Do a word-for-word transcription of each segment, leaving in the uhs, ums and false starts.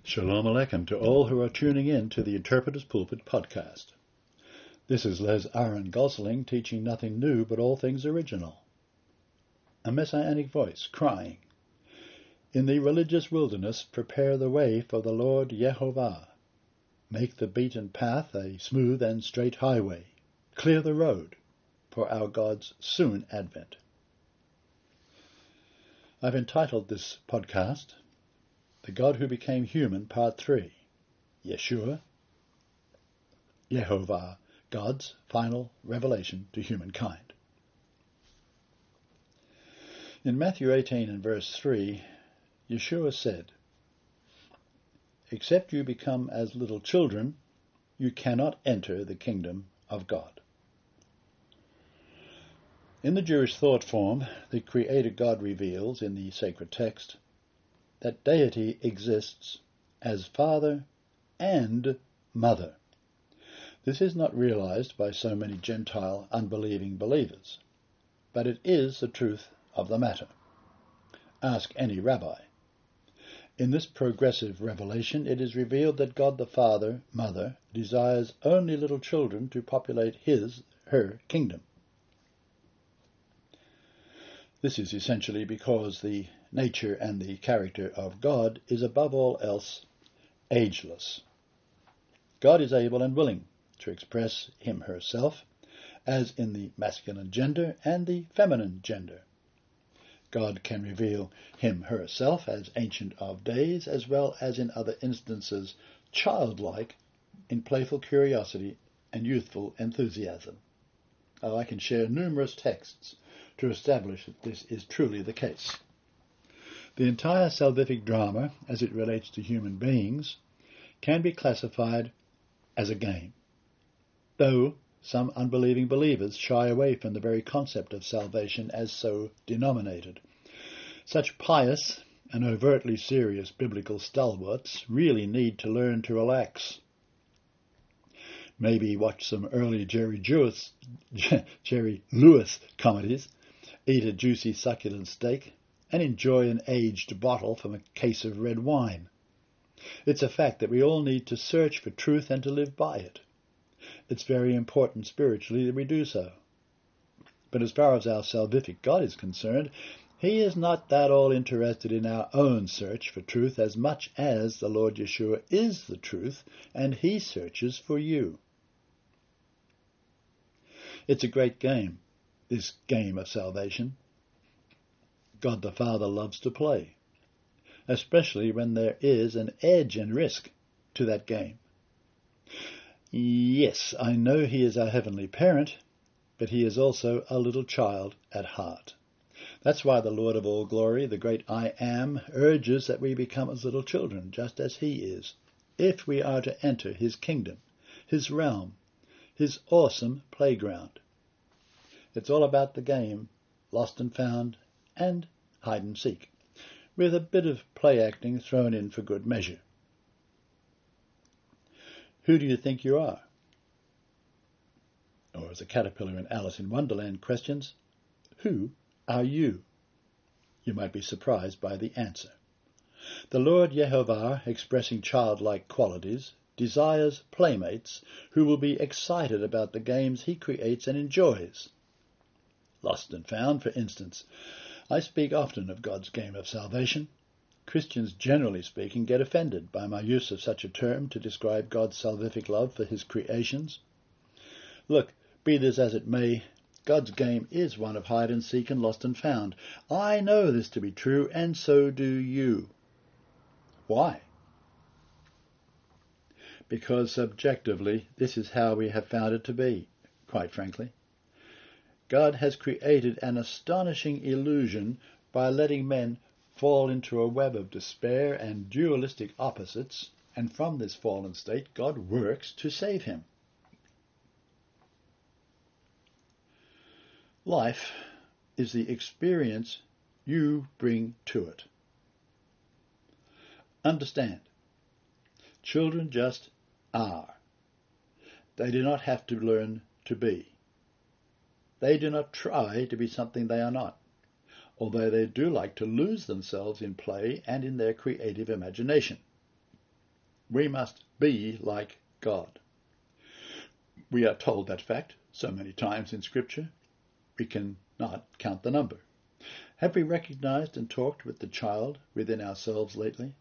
Shalom Aleichem to all who are tuning in to the Interpreter's Pulpit podcast. This is Les Aaron Gosling teaching nothing new but all things original. A messianic voice crying, "In the religious wilderness prepare the way for the Lord Yehovah. Make the beaten path a smooth and straight highway. Clear the road for our God's soon advent." I've entitled this podcast The God Who Became Human, Part three, Yeshua, Yehovah, God's final revelation to humankind. In Matthew eighteen and verse three, Yeshua said, "Except you become as little children, you cannot enter the kingdom of God." In the Jewish thought form, the Creator God reveals in the sacred text that deity exists as Father and Mother. This is not realized by so many Gentile unbelieving believers, but it is the truth of the matter. Ask any rabbi. In this progressive revelation, it is revealed that God the Father, Mother, desires only little children to populate his, her kingdom. This is essentially because the nature and the character of God is above all else ageless. God is able and willing to express him herself as in the masculine gender and the feminine gender. God can reveal him herself as Ancient of Days as well as in other instances childlike in playful curiosity and youthful enthusiasm. Oh, I can share numerous texts to establish that this is truly the case. The entire salvific drama, as it relates to human beings, can be classified as a game, though some unbelieving believers shy away from the very concept of salvation as so denominated. Such pious and overtly serious biblical stalwarts really need to learn to relax. Maybe watch some early Jerry, Jewis, Jerry Lewis comedies, eat a juicy succulent steak, and enjoy an aged bottle from a case of red wine. It's a fact that we all need to search for truth and to live by it. It's very important spiritually that we do so. But as far as our salvific God is concerned, he is not that all interested in our own search for truth as much as the Lord Yeshua is the truth, and he searches for you. It's a great game, this game of salvation. God the Father loves to play, especially when there is an edge and risk to that game. Yes, I know he is our heavenly parent, but he is also a little child at heart. That's why the Lord of all glory, the great I Am, urges that we become as little children, just as he is, if we are to enter his kingdom, his realm, his awesome playground. It's all about the game, lost and found, and hide and seek, with a bit of play acting thrown in for good measure. Who do you think you are? Or as a caterpillar in Alice in Wonderland questions, who are you? You might be surprised by the answer. The Lord Yehovah, expressing childlike qualities, desires playmates who will be excited about the games he creates and enjoys. Lost and found, for instance. I speak often of God's game of salvation. Christians, generally speaking, get offended by my use of such a term to describe God's salvific love for his creations. Look, be this as it may, God's game is one of hide and seek and lost and found. I know this to be true, and so do you. Why? Because subjectively, this is how we have found it to be, quite frankly. God has created an astonishing illusion by letting men fall into a web of despair and dualistic opposites, and from this fallen state God works to save him. Life is the experience you bring to it. Understand, children just are. They do not have to learn to be. They do not try to be something they are not, although they do like to lose themselves in play and in their creative imagination. We must be like God. We are told that fact so many times in Scripture, we cannot count the number. Have we recognized and talked with the child within ourselves lately?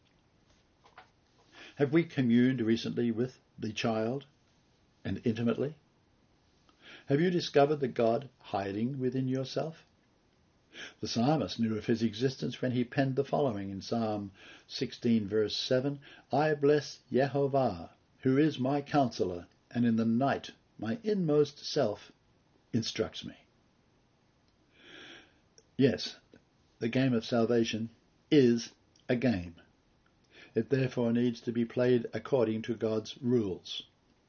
Have we communed recently with the child and intimately? Have you discovered the God hiding within yourself? The psalmist knew of his existence when he penned the following in Psalm sixteen, verse seven, I bless Yehovah, who is my counselor, and in the night my inmost self instructs me. Yes, the game of salvation is a game. It therefore needs to be played according to God's rules.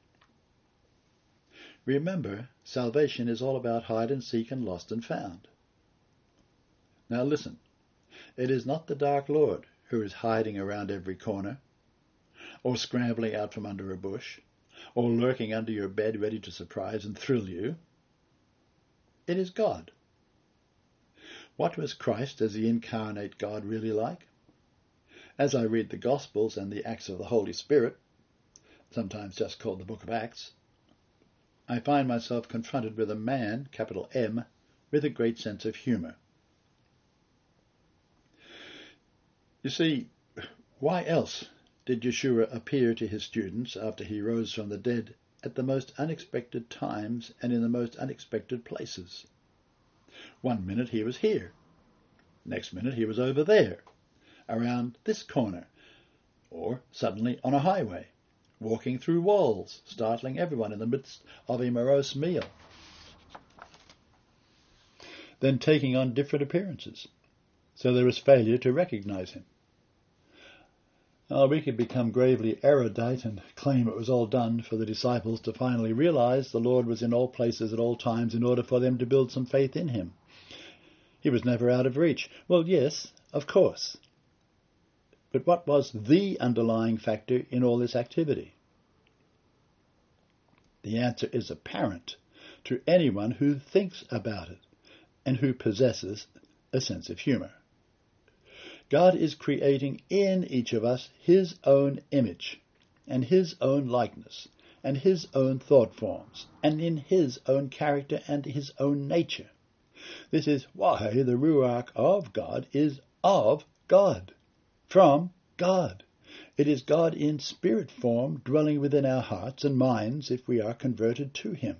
Remember, salvation is all about hide and seek and lost and found. Now listen, it is not the Dark Lord who is hiding around every corner, or scrambling out from under a bush, or lurking under your bed ready to surprise and thrill you. It is God. What was Christ as the incarnate God really like? As I read the Gospels and the Acts of the Holy Spirit, sometimes just called the Book of Acts, I find myself confronted with a man, capital M, with a great sense of humour. You see, why else did Yeshua appear to his students after he rose from the dead at the most unexpected times and in the most unexpected places? One minute he was here, next minute he was over there, around this corner, or suddenly on a highway, walking through walls, startling everyone in the midst of a morose meal, then taking on different appearances, so there was failure to recognize him. Uh, we could become gravely erudite and claim it was all done for the disciples to finally realize the Lord was in all places at all times in order for them to build some faith in him. He was never out of reach. Well, yes, of course. But what was the underlying factor in all this activity? The answer is apparent to anyone who thinks about it and who possesses a sense of humour. God is creating in each of us his own image and his own likeness and his own thought forms and in his own character and his own nature. This is why the Ruach of God is of God, from God. It is God in spirit form dwelling within our hearts and minds if we are converted to him.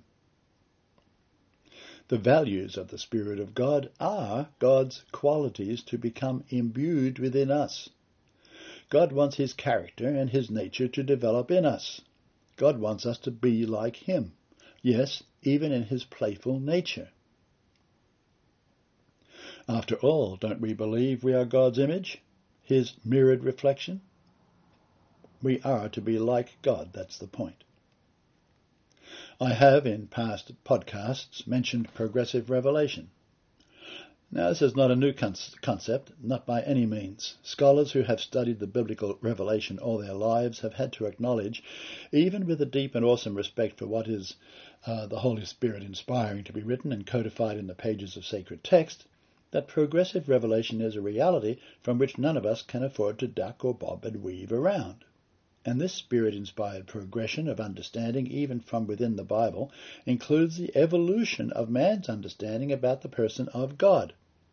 The values of the Spirit of God are God's qualities to become imbued within us. God wants his character and his nature to develop in us. God wants us to be like him, yes, even in his playful nature. After all, don't we believe we are God's image, his mirrored reflection? We are to be like God, that's the point. I have, in past podcasts, mentioned progressive revelation. Now, this is not a new concept, not by any means. Scholars who have studied the biblical revelation all their lives have had to acknowledge, even with a deep and awesome respect for what is uh, the Holy Spirit inspiring to be written and codified in the pages of sacred text, that progressive revelation is a reality from which none of us can afford to duck or bob and weave around. And this Spirit-inspired progression of understanding, even from within the Bible, includes the evolution of man's understanding about the person of God.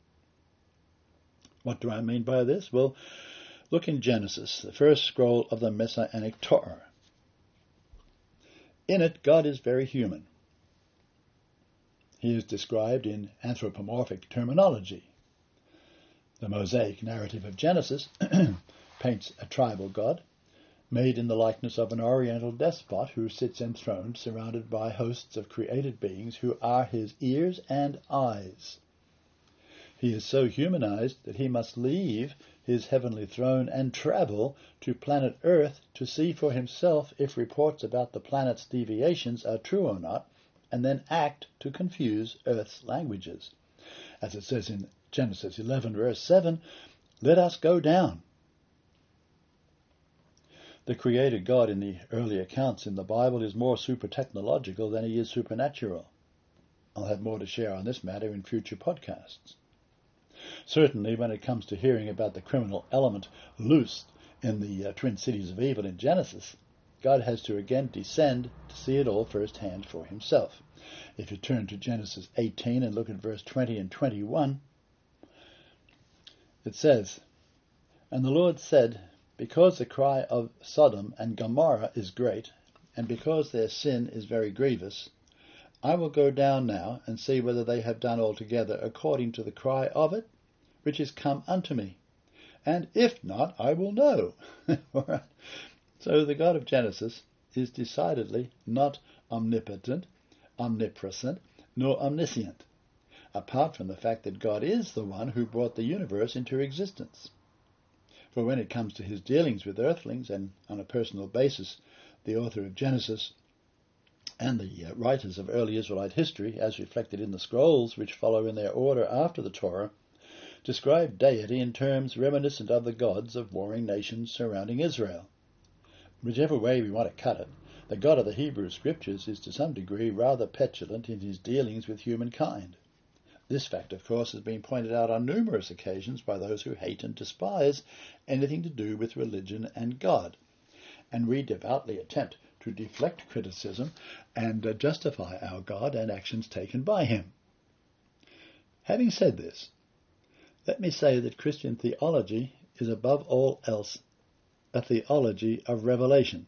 What do I mean by this? Well, look in Genesis, the first scroll of the Messianic Torah. In it, God is very human. He is described in anthropomorphic terminology. The Mosaic narrative of Genesis paints a tribal God, made in the likeness of an oriental despot who sits enthroned, surrounded by hosts of created beings who are his ears and eyes. He is so humanized that he must leave his heavenly throne and travel to planet Earth to see for himself if reports about the planet's deviations are true or not, and then act to confuse Earth's languages. As it says in Genesis eleven, verse seven, let us go down. The created God in the early accounts in the Bible is more super-technological than he is supernatural. I'll have more to share on this matter in future podcasts. Certainly, when it comes to hearing about the criminal element loosed in the uh, twin cities of evil in Genesis, God has to again descend to see it all firsthand for himself. If you turn to Genesis eighteen and look at verse twenty and twenty-one, it says, "And the Lord said, because the cry of Sodom and Gomorrah is great, and because their sin is very grievous, I will go down now and see whether they have done altogether according to the cry of it, which is come unto me. And if not, I will know." All right. So the God of Genesis is decidedly not omnipotent, omnipresent, nor omniscient, apart from the fact that God is the one who brought the universe into existence. For when it comes to his dealings with earthlings, and on a personal basis, the author of Genesis and the uh, writers of early Israelite history, as reflected in the scrolls which follow in their order after the Torah, describe deity in terms reminiscent of the gods of warring nations surrounding Israel. Whichever way we want to cut it, the God of the Hebrew Scriptures is to some degree rather petulant in his dealings with humankind. This fact, of course, has been pointed out on numerous occasions by those who hate and despise anything to do with religion and God, and we devoutly attempt to deflect criticism and uh, justify our God and actions taken by him. Having said this, let me say that Christian theology is above all else a theology of revelation.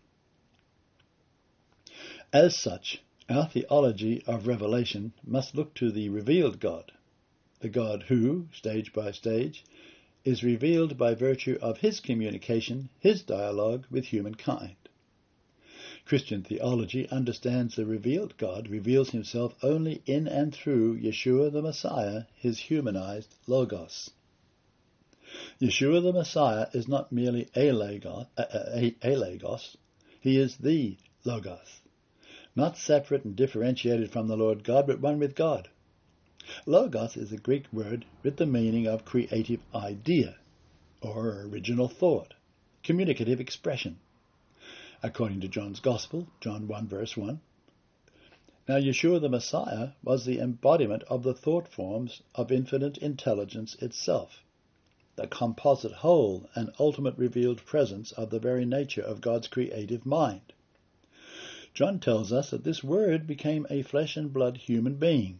As such, our theology of revelation must look to the revealed God, the God who, stage by stage, is revealed by virtue of his communication, his dialogue with humankind. Christian theology understands the revealed God reveals himself only in and through Yeshua the Messiah, his humanized Logos. Yeshua the Messiah is not merely a Logos, a, a Logos, he is the Logos, not separate and differentiated from the Lord God, but one with God. Logos is a Greek word with the meaning of creative idea, or original thought, communicative expression. According to John's Gospel, John one verse one. Now Yeshua the Messiah was the embodiment of the thought forms of infinite intelligence itself, the composite whole and ultimate revealed presence of the very nature of God's creative mind. John tells us that this Word became a flesh and blood human being.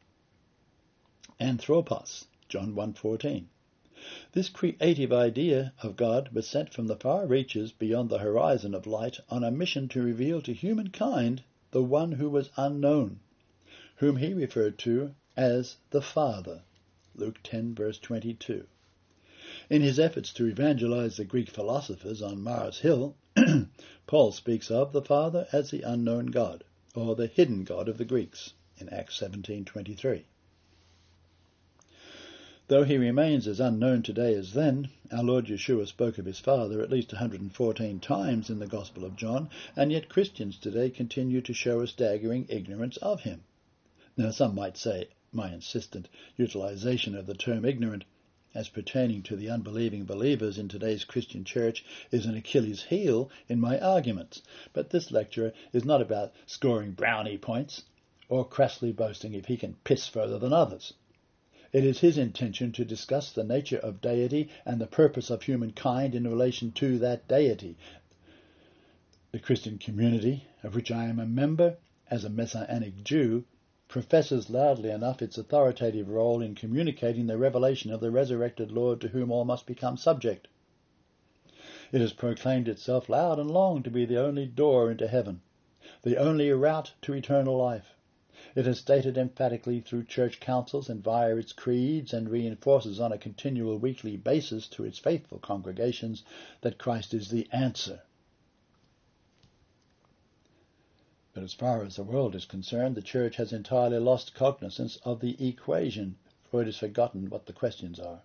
Anthropos, John one fourteen. This creative idea of God was sent from the far reaches beyond the horizon of light on a mission to reveal to humankind the one who was unknown, whom he referred to as the Father, Luke ten verse twenty-two. In his efforts to evangelize the Greek philosophers on Mars Hill, Paul speaks of the Father as the unknown God, or the hidden God of the Greeks, in Acts seventeen twenty-three. Though he remains as unknown today as then, our Lord Yeshua spoke of his Father at least one hundred fourteen times in the Gospel of John, and yet Christians today continue to show a staggering ignorance of him. Now some might say my insistent utilization of the term ignorant as pertaining to the unbelieving believers in today's Christian church is an Achilles heel in my arguments, but this lecturer is not about scoring brownie points or crassly boasting if he can piss further than others. It is his intention to discuss the nature of deity and the purpose of humankind in relation to that deity. The Christian community, of which I am a member as a Messianic Jew, professes loudly enough its authoritative role in communicating the revelation of the resurrected Lord to whom all must become subject. It has proclaimed itself loud and long to be the only door into heaven, the only route to eternal life. It has stated emphatically through church councils and via its creeds, and reinforces on a continual weekly basis to its faithful congregations, that Christ is the answer. But as far as the world is concerned, the church has entirely lost cognizance of the equation, for it has forgotten what the questions are.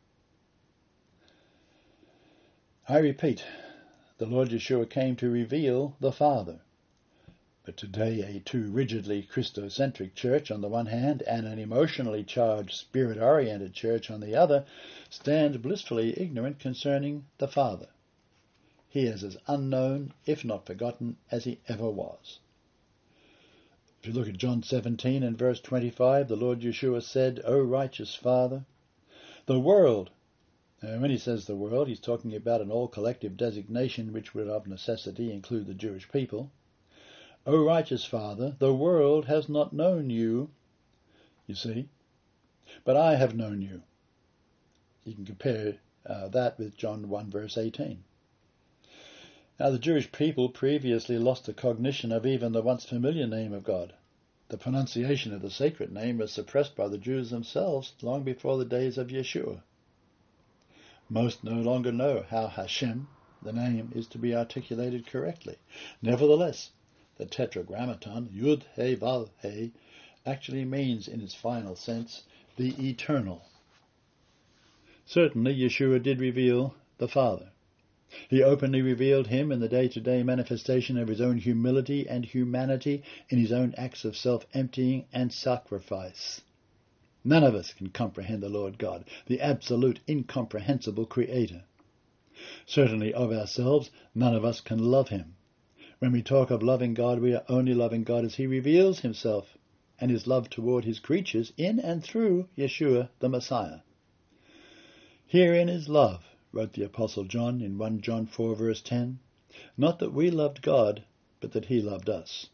I repeat, the Lord Yeshua came to reveal the Father. But today a too rigidly Christocentric church on the one hand and an emotionally charged, spirit-oriented church on the other stand blissfully ignorant concerning the Father. He is as unknown, if not forgotten, as he ever was. If you look at John seventeen and verse twenty-five, the Lord Yeshua said, O righteous Father, the world Uh, when he says the world, he's talking about an all-collective designation which would of necessity include the Jewish people. O righteous Father, the world has not known you, you see, but I have known you. You can compare uh, that with John one verse eighteen. Now the Jewish people previously lost the cognition of even the once familiar name of God. The pronunciation of the sacred name was suppressed by the Jews themselves long before the days of Yeshua. Most no longer know how Hashem, the name, is to be articulated correctly. Nevertheless, the Tetragrammaton, Yud He Vav He, actually means in its final sense the eternal. Certainly Yeshua did reveal the Father. He openly revealed him in the day-to-day manifestation of his own humility and humanity in his own acts of self-emptying and sacrifice. None of us can comprehend the Lord God, the absolute, incomprehensible Creator. Certainly of ourselves, none of us can love him. When we talk of loving God, we are only loving God as he reveals himself and his love toward his creatures in and through Yeshua the Messiah. Herein is love, wrote the Apostle John in First John four verse ten, not that we loved God, but that he loved us.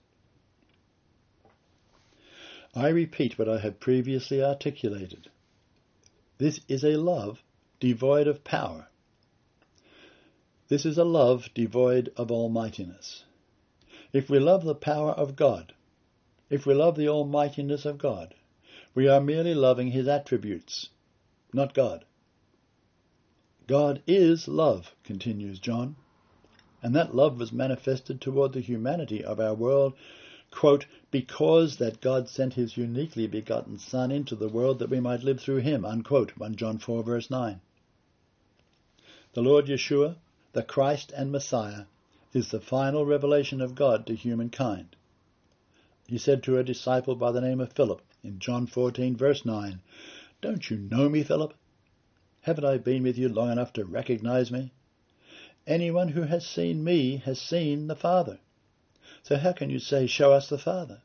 I repeat what I have previously articulated. This is a love devoid of power. This is a love devoid of almightiness. If we love the power of God, if we love the almightiness of God, we are merely loving his attributes, not God. God is love, continues John, and that love was manifested toward the humanity of our world, quote, because that God sent his uniquely begotten Son into the world that we might live through him, unquote, First John four verse nine. The Lord Yeshua, the Christ and Messiah, is the final revelation of God to humankind. He said to a disciple by the name of Philip in John fourteen verse nine, Don't you know me, Philip? Haven't I been with you long enough to recognize me? Anyone who has seen me has seen the Father. So how can you say, show us the Father?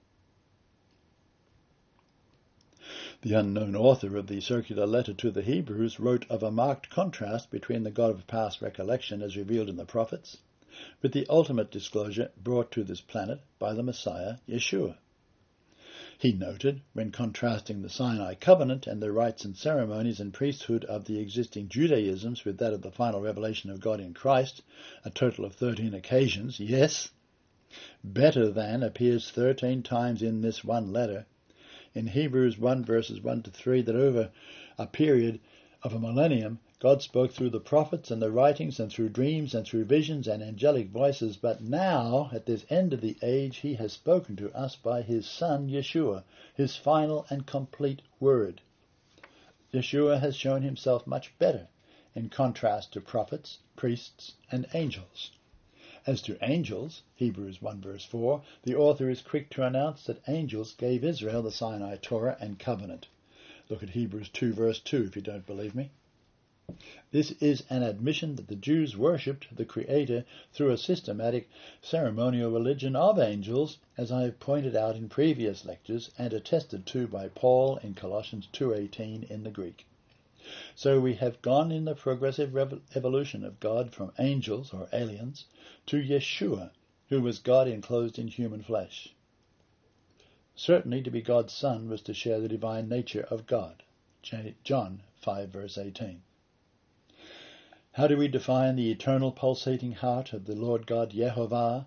The unknown author of the circular letter to the Hebrews wrote of a marked contrast between the God of past recollection as revealed in the prophets with the ultimate disclosure brought to this planet by the Messiah, Yeshua. He noted, when contrasting the Sinai covenant and the rites and ceremonies and priesthood of the existing Judaisms with that of the final revelation of God in Christ, a total of thirteen occasions, yes, better than appears thirteen times in this one letter, in Hebrews one verses one to three, that over a period of a millennium God spoke through the prophets and the writings and through dreams and through visions and angelic voices, but now, at this end of the age, he has spoken to us by his Son, Yeshua, his final and complete word. Yeshua has shown himself much better in contrast to prophets, priests, and angels. As to angels, Hebrews one verse four, the author is quick to announce that angels gave Israel the Sinai Torah and covenant. Look at Hebrews two verse two if you don't believe me. This is an admission that the Jews worshipped the Creator through a systematic ceremonial religion of angels, as I have pointed out in previous lectures and attested to by Paul in Colossians two eighteen in the Greek. So we have gone in the progressive rev- evolution of God from angels, or aliens, to Yeshua, who was God enclosed in human flesh. Certainly to be God's Son was to share the divine nature of God. John five verse eighteen. How do we define the eternal pulsating heart of the Lord God Yehovah?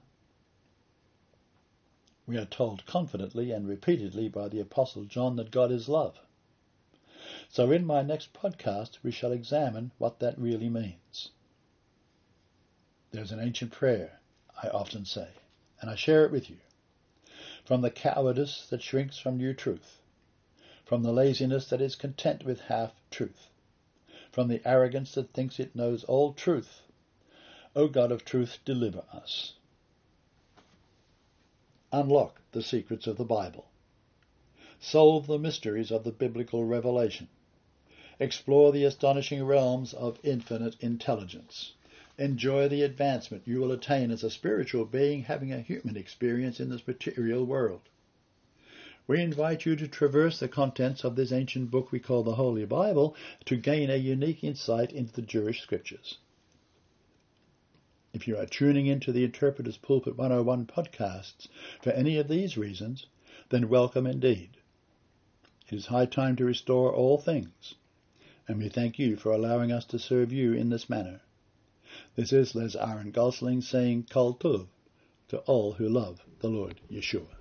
We are told confidently and repeatedly by the Apostle John that God is love. So in my next podcast we shall examine what that really means. There's an ancient prayer, I often say, and I share it with you. From the cowardice that shrinks from new truth, from the laziness that is content with half-truth, from the arrogance that thinks it knows all truth, O God of truth, deliver us. Unlock the secrets of the Bible. Solve the mysteries of the biblical revelation. Explore the astonishing realms of infinite intelligence. Enjoy the advancement you will attain as a spiritual being having a human experience in this material world. We invite you to traverse the contents of this ancient book we call the Holy Bible to gain a unique insight into the Jewish scriptures. If you are tuning into the Interpreter's Pulpit one oh one podcasts for any of these reasons, then welcome indeed. It is high time to restore all things, and we thank you for allowing us to serve you in this manner. This is Les Aaron Gosling saying Kol Tov to all who love the Lord Yeshua.